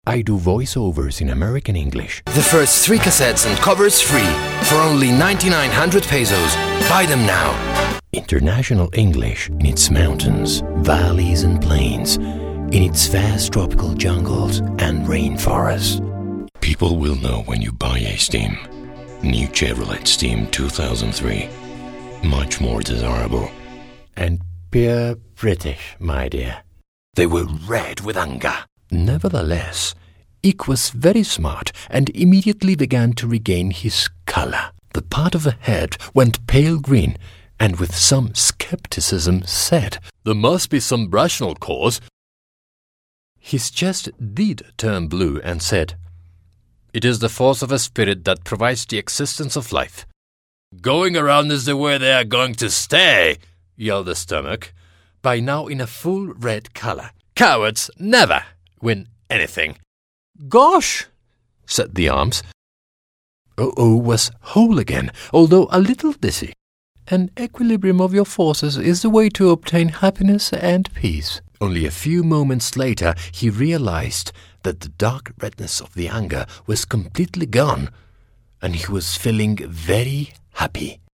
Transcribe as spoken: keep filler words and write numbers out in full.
I do voiceovers in American English. The first three cassettes and covers free for only ninety-nine hundred pesos. Buy them now. International English in its mountains, valleys and plains, in its vast tropical jungles and rainforests. People will know when you buy a Steam. New Chevrolet Steam two thousand three. Much more desirable. And pure British, my dear. They were red with anger. Nevertheless, Ike was very smart and immediately began to regain his color. The part of the head went pale green, and with some skepticism said, "There must be some rational cause." His chest did turn blue and said, "It is the force of a spirit that provides the existence of life." "Going around is the way they are going to stay," yelled the stomach, by now in a full red color. "Cowards never win anything." "Gosh," said the arms. Oh-oh was whole again, although a little dizzy. An equilibrium of your forces is the way to obtain happiness and peace. Only a few moments later he realized that the dark redness of the anger was completely gone, and he was feeling very happy.